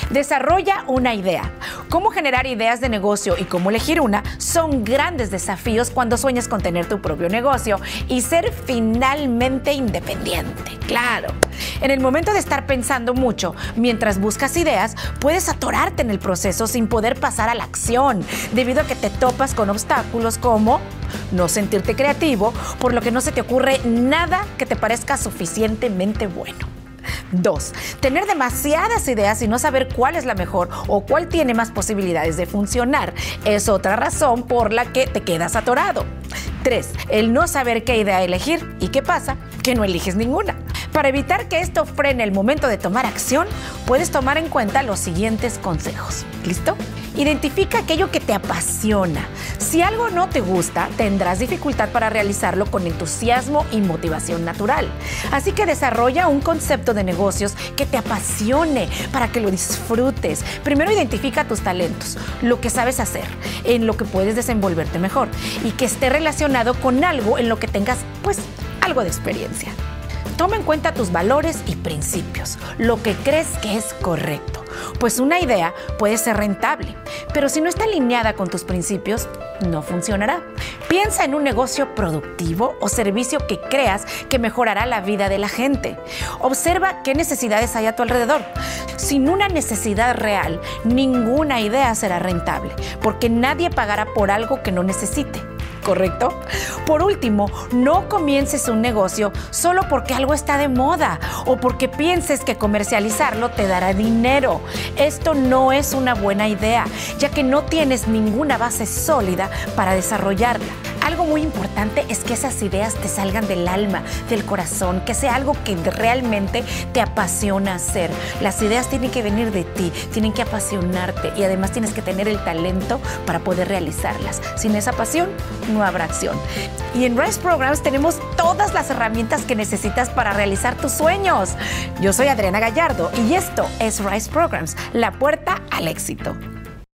Desarrolla una idea. Cómo generar ideas de negocio y cómo elegir una son grandes desafíos cuando sueñas con tener tu propio negocio y ser finalmente independiente. Claro. En el momento de estar pensando mucho mientras buscas ideas, puedes atorarte en el proceso sin poder pasar a la acción, debido a que te topas con obstáculos como no sentirte creativo, por lo que no se te ocurre nada que te parezca suficientemente bueno. 2. Tener demasiadas ideas y no saber cuál es la mejor o cuál tiene más posibilidades de funcionar es otra razón por la que te quedas atorado. 3. El no saber qué idea elegir. ¿Y qué pasa? Que no eliges ninguna. Para evitar que esto frene el momento de tomar acción, puedes tomar en cuenta los siguientes consejos. ¿Listo? Identifica aquello que te apasiona. Si algo no te gusta, tendrás dificultad para realizarlo con entusiasmo y motivación natural. Así que desarrolla un concepto de negocios que te apasione para que lo disfrutes. Primero identifica tus talentos, lo que sabes hacer, en lo que puedes desenvolverte mejor y que esté relacionado con algo en lo que tengas, algo de experiencia. Toma en cuenta tus valores y principios, lo que crees que es correcto. Pues una idea puede ser rentable, pero si no está alineada con tus principios, no funcionará. Piensa en un negocio productivo o servicio que creas que mejorará la vida de la gente. Observa qué necesidades hay a tu alrededor. Sin una necesidad real, ninguna idea será rentable, porque nadie pagará por algo que no necesite. ¿Correcto? Por último, no comiences un negocio solo porque algo está de moda o porque pienses que comercializarlo te dará dinero. Esto no es una buena idea, ya que no tienes ninguna base sólida para desarrollarla. Algo muy importante es que esas ideas te salgan del alma, del corazón, que sea algo que realmente te apasiona hacer. Las ideas tienen que venir de ti, tienen que apasionarte y además tienes que tener el talento para poder realizarlas. Sin esa pasión, no habrá acción. Y en Rise Programs tenemos todas las herramientas que necesitas para realizar tus sueños. Yo soy Adriana Gallardo y esto es Rise Programs, la puerta al éxito.